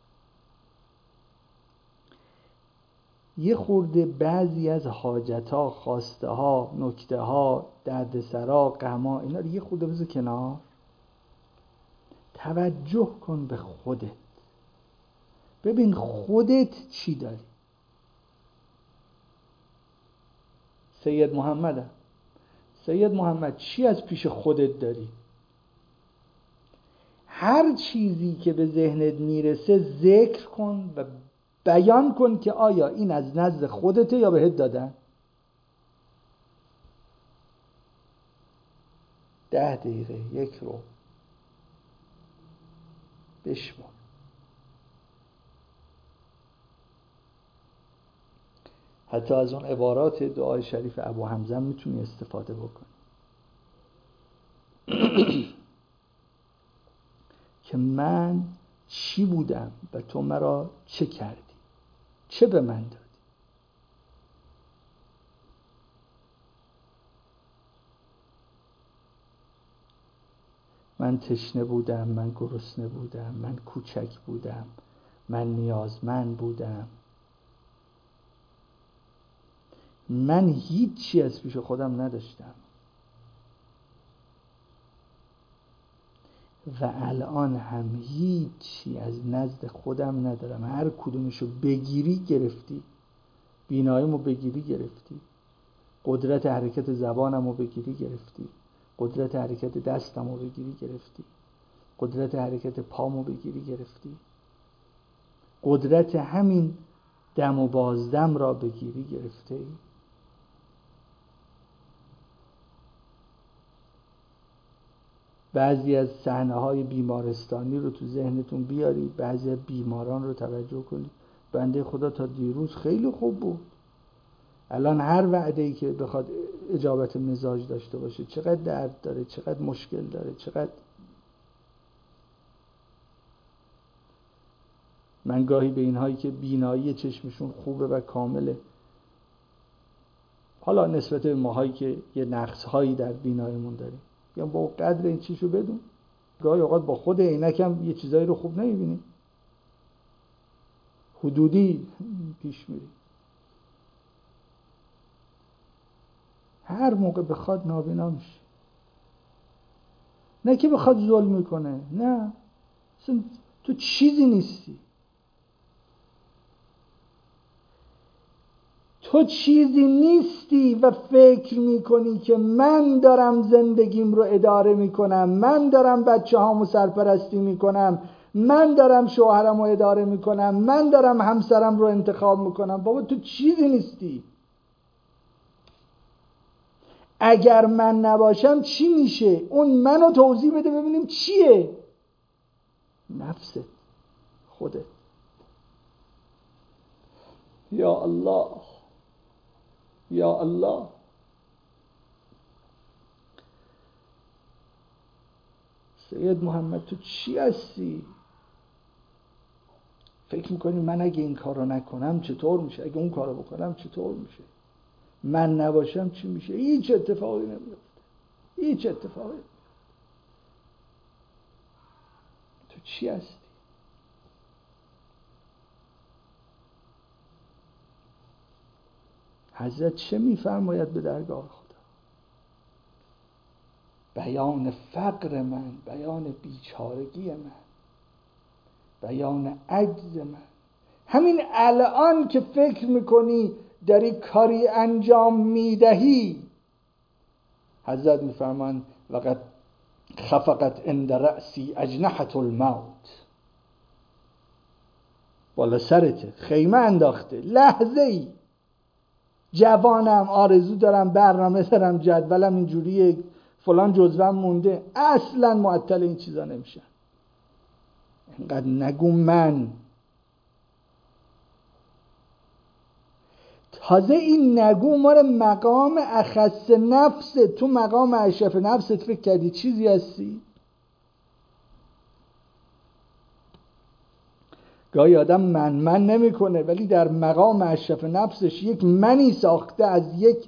یه خورده بعضی از حاجتها، خواسته ها، نکته ها، دردسرا، غما، اینا رو یه خورده بذار کنار، توجه کن به خودت. ببین خودت چی داری. سید محمد چی از پیش خودت داری؟ هر چیزی که به ذهنت میرسه ذکر کن و بیان کن که آیا این از نزد خودته یا بهت دادن. 10 دقیقه، 1 رو بشمر. حتی از اون عبارات دعای شریف ابو حمزه میتونی استفاده بکنی که من چی بودم و تو مرا چه کردی، چه به من دادی. من تشنه بودم، من گرسنه بودم، من کوچک بودم، من نیازمند بودم، من هیچی از پیش خودم نداشتم و الان هم هیچی از نزد خودم ندارم. هر کدومشو بگیری گرفتی. بیناییمو بگیری گرفتی، قدرت حرکت زبانمو بگیری گرفتی، قدرت حرکت دستمو بگیری گرفتی، قدرت حرکت پامو بگیری گرفتی، قدرت همین دم و بازدم را بگیری گرفته ای. بعضی از صحنه‌های بیمارستانی رو تو ذهنتون بیارید، بعضی از بیماران رو توجه کنید. بنده خدا تا دیروز خیلی خوب بود، الان هر وعده‌ای که بخواد اجابت مزاج داشته باشه چقدر درد داره، چقدر مشکل داره، چقدر. من گاهی به اینهایی که بینایی چشمشون خوبه و کامله، حالا نسبت به ماهایی که یه نقص‌هایی در بیناییمون داریم، میگم با قدر این چیزو بدون. گاهی اوقات با خود عینکم یه چیزایی رو خوب نمی‌بینی، حدودی پیش میری. هر موقع بخواد نابینا میشه، نه که بخواد ظلم کنه، نه، اصلا تو چیزی نیستی. تو چیزی نیستی و فکر میکنی که من دارم زندگیم رو اداره میکنم، من دارم بچه هامو سرپرستی میکنم، من دارم شوهرم رو اداره میکنم، من دارم همسرم رو انتخاب میکنم. بابا تو چیزی نیستی. اگر من نباشم چی میشه؟ اون منو توضیح بده ببینیم چیه. نفست، خودت. یا الله، یا الله. سید محمد تو چی هستی؟ فکر میکنی من اگه این کار رو نکنم چطور میشه؟ اگه اون کار رو بکنم چطور میشه؟ من نباشم چی میشه؟ هیچ اتفاقی نمیفته، هیچ اتفاقی. تو چی هستی؟ حضرت چه میفرماید به درگاه خدا؟ بیان فقر من، بیان بیچارگی من، بیان عجز من. همین الان که فکر میکنی داری کاری انجام میدهی، حضرت میفرمان وقد خفقت عند رأسی اجنحة الموت. بالا سرته خیمه انداخته. لحظه ای جوانم، آرزو دارم، برنامه دارم، جدولم اینجوریه، فلان جزوم مونده. اصلا معطل این چیزا نمیشن. اینقدر نگو من. تازه این نگو ماره مقام اخص نفس. تو مقام اشرف نفست فکر کردی چیزی هستی؟ گاهی آدم من نمیکنه ولی در مقام اشرف نفسش یک منی ساخته از یک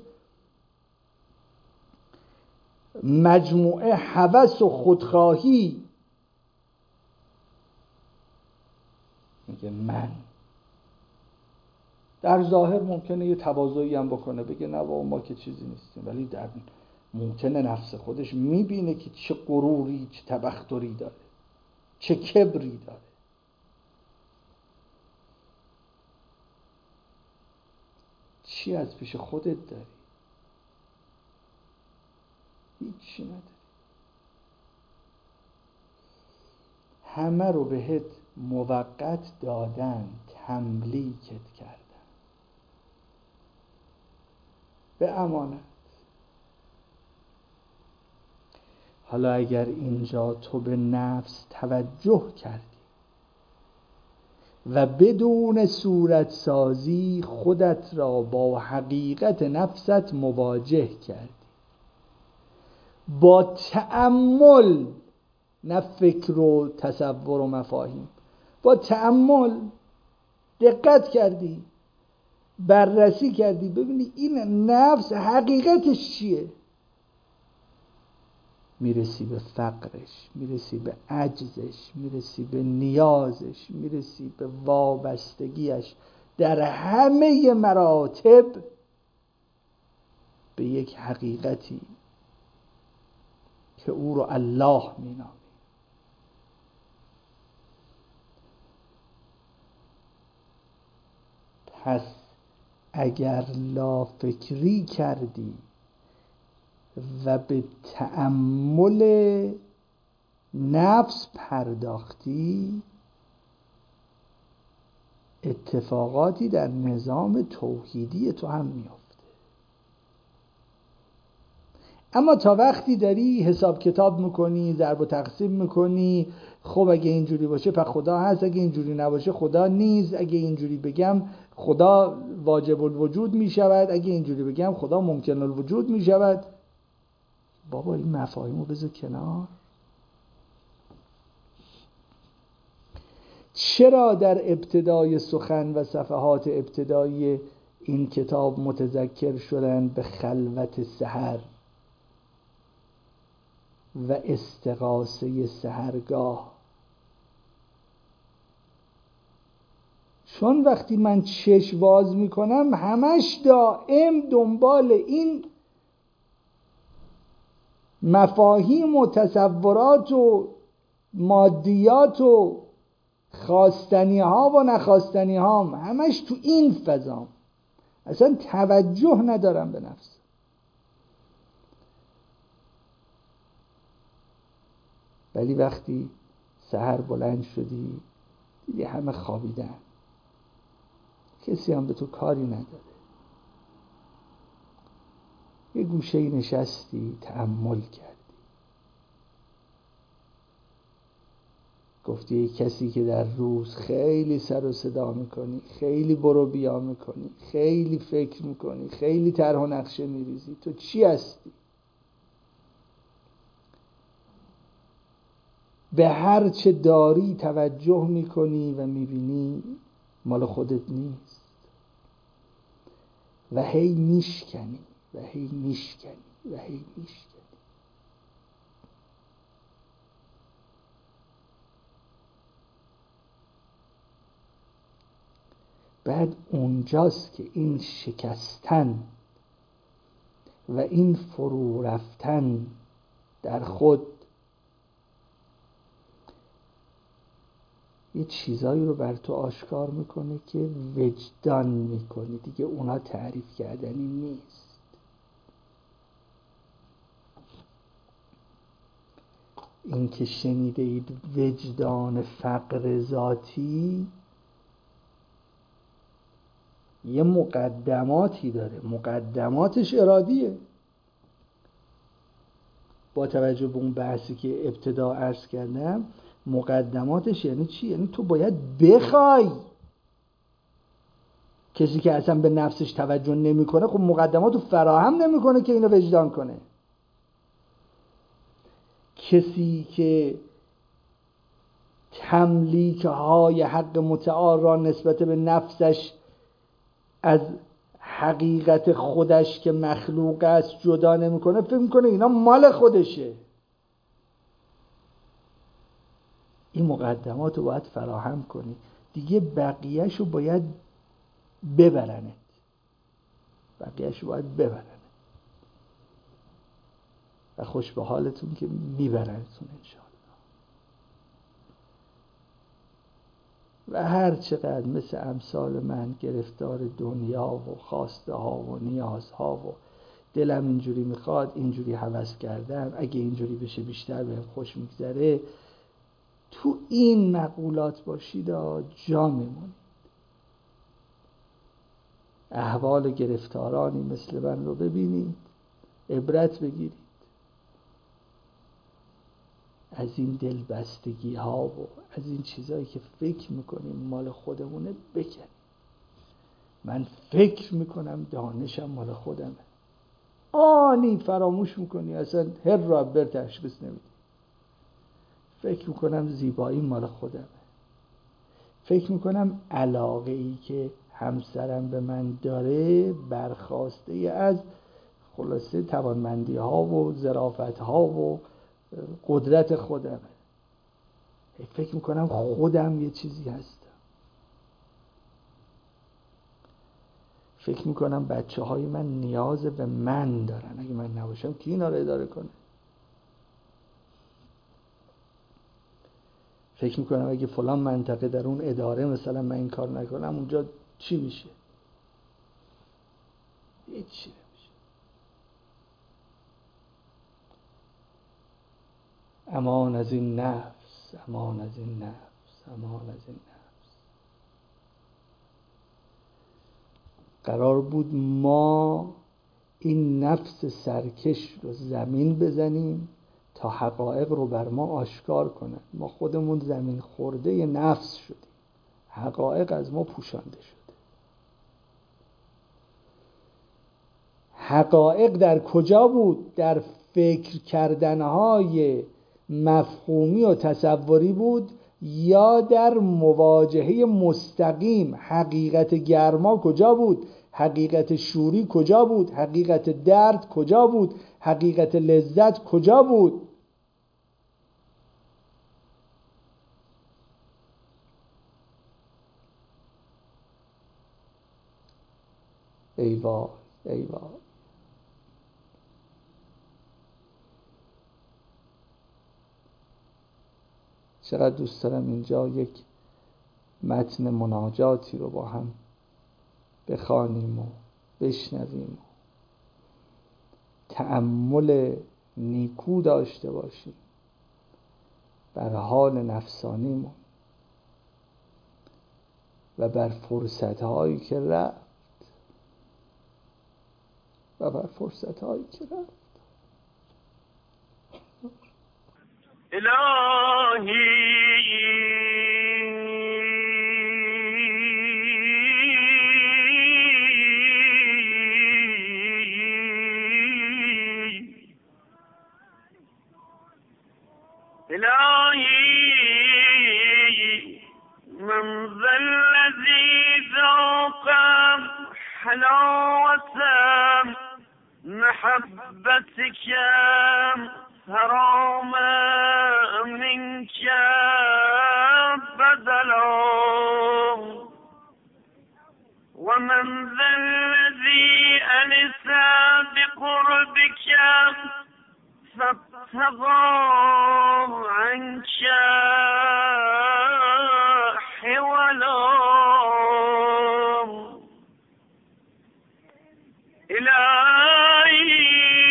مجموعه هوس و خودخواهی. میگه من. در ظاهر ممکنه یه تواضعی هم بکنه، بگه نه بابا ما که چیزی نیستیم، ولی در موطن نفس خودش میبینه که چه غروری، چه تبختری داره، چه کبری داره. چی از پیش خودت داری؟ هیچی نداری. همه رو بهت موقت دادن، تملیکت کردن به امانت. حالا اگر اینجا تو به نفس توجه کردی، و بدون صورت سازی خودت را با حقیقت نفست مواجه کردی. با تأمل، نه فکر و تصور و مفاهیم، با تأمل دقت کردی، بررسی کردی، ببینی این نفس حقیقتش چیه. میرسی به فقرش، میرسی به عجزش، میرسی به نیازش، میرسی به وابستگیش، در همه مراتب به یک حقیقتی که او رو الله مینامی. پس اگر لافکری کردی و به تأمل نفس پرداختی، اتفاقاتی در نظام توحیدی تو هم میافته. اما تا وقتی داری حساب کتاب میکنی، ضرب و تقسیم میکنی، خب اگه اینجوری باشه پس خدا هست، اگه اینجوری نباشه خدا نیست، اگه اینجوری بگم خدا واجب الوجود میشود، اگه اینجوری بگم خدا ممکن الوجود میشود. بابا این مفاهیمو بذار کنار. چرا در ابتدای سخن و صفحات ابتدایی این کتاب متذکر شدن به خلوت سحر و استغاثه سحرگاه؟ چون وقتی من چشم باز میکنم همش دائم دنبال این مفاهیم و تصورات و مادیات و خواستنی ها و نخواستنی ها، همش تو این فضام، اصلا توجه ندارم به نفس. ولی وقتی سحر بلند شدی دیدی همه خوابیدن، کسی هم به تو کاری نداره، یه گوشه‌ای نشستی تأمل کردی، گفتی ای کسی که در روز خیلی سر و صدا میکنی، خیلی برو بیا میکنی، خیلی فکر میکنی، خیلی طرح و نقشه میریزی، تو چی هستی؟ به هر چه داری توجه میکنی و میبینی مال خودت نیست و هی میشکنی و هی میشکنی و هی میشکنی. بعد اونجاست که این شکستن و این فرو رفتن در خود یه چیزایی رو بر تو آشکار میکنه که وجدان میکنی دیگه، اونا تعریف کردنی نیست. این که شنیده اید وجدان فقر ذاتی، یه مقدماتی داره، مقدماتش ارادیه. با توجه به اون بحثی که ابتدا عرض کردم، مقدماتش یعنی چی؟ یعنی تو باید بخوای. کسی که اصلا به نفسش توجه نمیکنه خب مقدماتو فراهم نمیکنه که اینو وجدان کنه. کسی که تملیک های حق متعال را نسبت به نفسش از حقیقت خودش که مخلوق است جدا نمیکنه، فکر میکنه اینا مال خودشه. این مقدمات رو باید فراهم کنی دیگه، بقیهش رو باید ببرنت، بقیهش رو باید ببرنت و خوش به حالتون که میبرنتون انشاءالله. و هر چقدر مثل امثال من گرفتار دنیا و خواسته ها و نیازها و دلم اینجوری میخواد، اینجوری هوس کردم، اگه اینجوری بشه بیشتر بهم خوش میگذره، تو این مقولات باشید جا میمونید. احوال گرفتارانی مثل من رو ببینید، عبرت بگیرید. از این دلبستگی ها و از این چیزایی که فکر میکنیم مال خودمونه بکنیم. من فکر میکنم دانشم مال خودمه، آنی فراموش میکنی اصلا هر را بر تشخیص نمیدی. فکر میکنم زیبایی مال خودمه، فکر میکنم علاقه ای که همسرم به من داره برخواسته از خلاصه توانمندی ها و ظرافت ها و قدرت خودمه. فکر میکنم خودم یه چیزی هستم. فکر میکنم بچه های من نیاز به من دارن، اگه من نباشم کی اینا رو اداره کنه؟ فکر میکنم اگه فلان منطقه در اون اداره مثلا من این کار نکنم اونجا چی میشه؟ هیچی نمیشه. امان از این نفس، امان از این نفس، امان از این نفس. قرار بود ما این نفس سرکش رو زمین بزنیم تا حقایق رو بر ما آشکار کنه. ما خودمون زمین خورده نفس شدیم، حقایق از ما پوشانده شده. حقایق در کجا بود؟ در فکر کردنهای مفهومی و تصوری بود یا در مواجهه مستقیم؟ حقیقت گرما کجا بود؟ حقیقت شوری کجا بود؟ حقیقت درد کجا بود؟ حقیقت لذت کجا بود؟ ای وای، ای وای. چقدر دوست دارم اینجا یک متن مناجاتی رو با هم بخوانیم و بشنویم، تأمل نیکو داشته باشیم بر حال نفسانیمون و بر فرصت‌هایی که رفت و بر فرصت‌هایی که رفت. الهی من ذا الذي ذاق حلاوة محبتك حرام منك بدلا ومن ذا الذي أنس بقربك فابتغى عنك حولا إلهي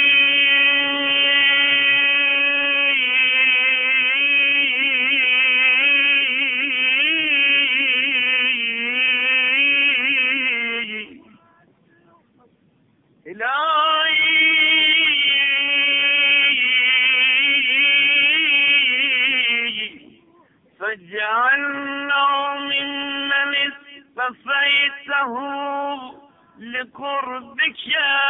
فاجعلنا ممن اصطفيته لقربك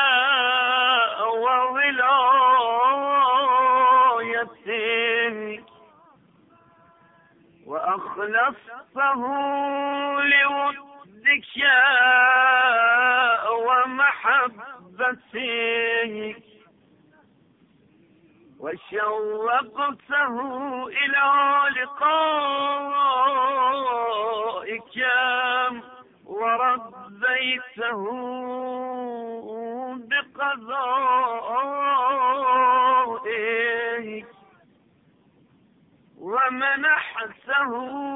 وولايتك وأخلصته لودك ومحبتك وشوقته إلى لقائك ورضيته بقضائك ومنحته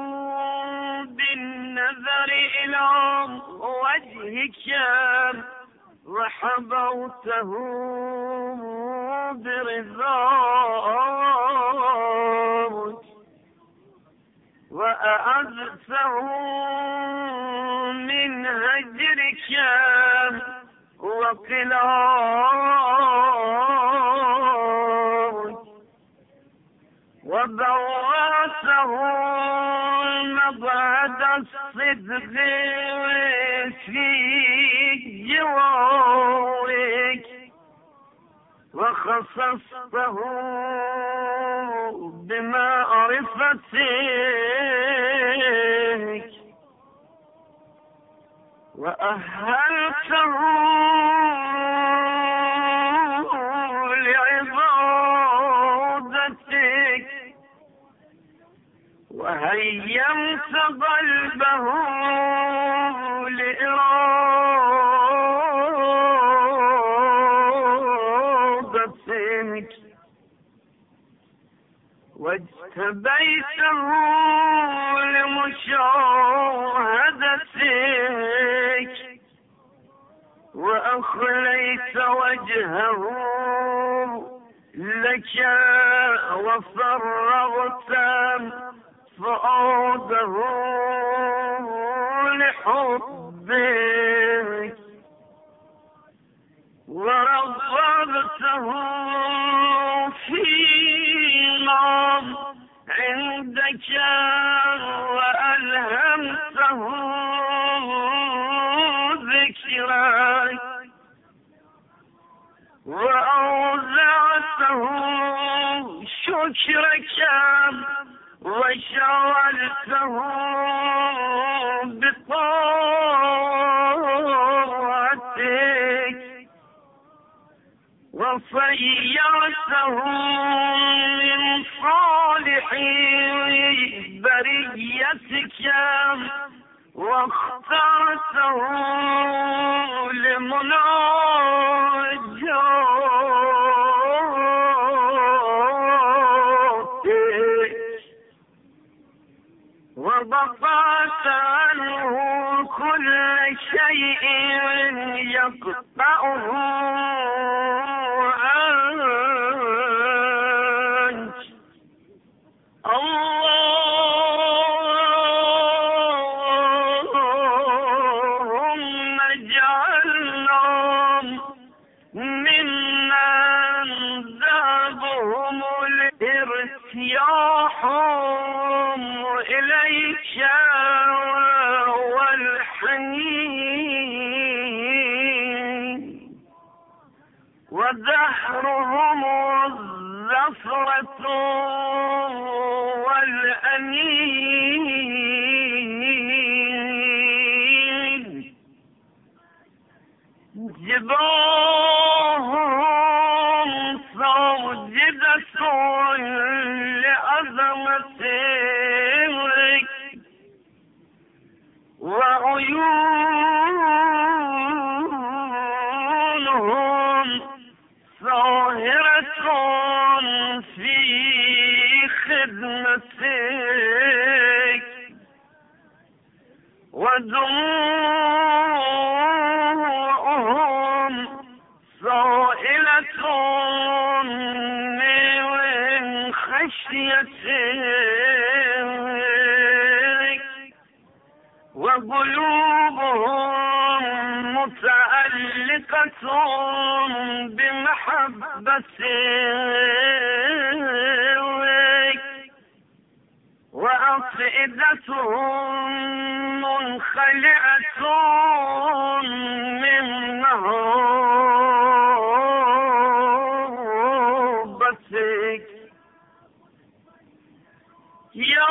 بالنظر إلى وجهك وحبوته برضاك وأعذته من هجرك وقلاك له مبعد الصدق في جوارك وخصصته بمعرفتك وأهلته لعبادتك وهيمت قلبه لإرادتك واجتبيته لمشاهدتك وأخليت وجهه لك وفرغت فؤاده لحبك ورغبته فيما عندك وألهمته ذكرك وأوزعته شكرك وشغلته بطاعتك وصيرته من صالح بريتك واخترته لمناجاتك وضبطت عنه كل شيء يقطعه عنك اللهم اجعلنا ممن ذهبهم الارتياحهم إليك والحنين ودهرهم الزفرة والأنين جباههم ساجدة لعظمتك وعيونهم ظاهرة في خدمتك ودموعهم سائلة من خشيتك وقلوبهم متعلقة بمحبتك وأفئدتهم منخلعة من محبتك يا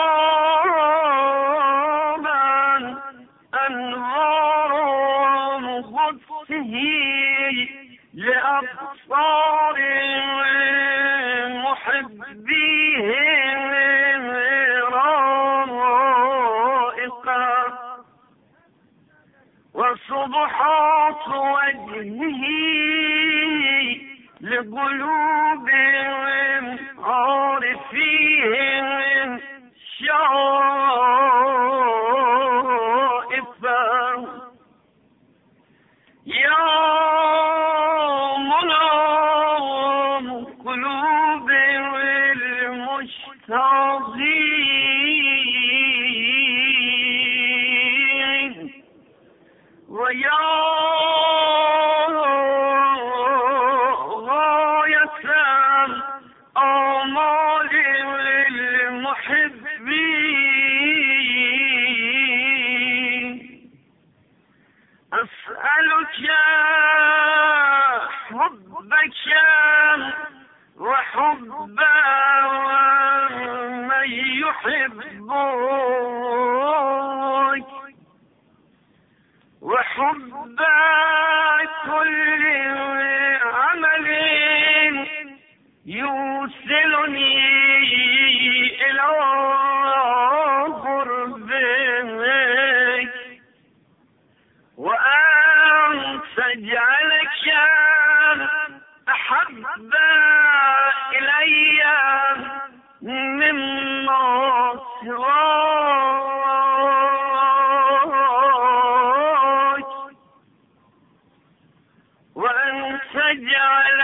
من أنوار قدسه لأبصار محبيه رائقة وصبحات وجهه لقلوبهم عارفين شائفة يا منام قلوب المشتاقين ويا غاية آمال المحب حبك وحب من يحبك وحب كل عمل يوصلني إلى قربك وأن تجعلك أحب إلي مما سواك وأن تجعل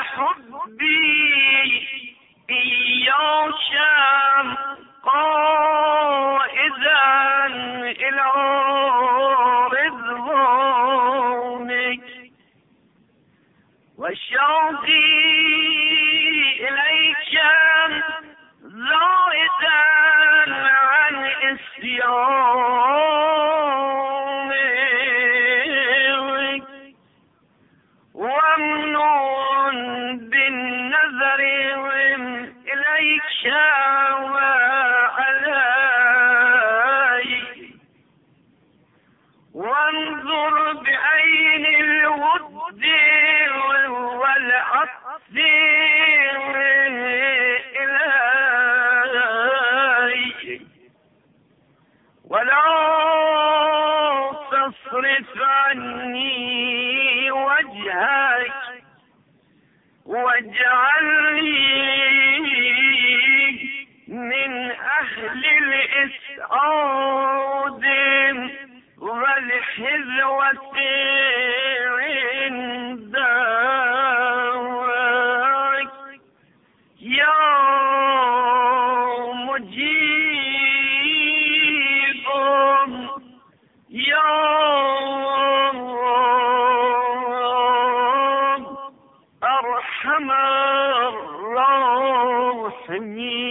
حبي إياك قائدا إلى رضوانك وشوقي إليك زائدا عن إصيانك ومنون بالنظر إليك وعلي وانظر بعين الود والعطف إلي ولا تصرف عني وجهك واجعلني من أهل الإسعاد والحذوة عندك يا مجيب يا أرحم الراحمين.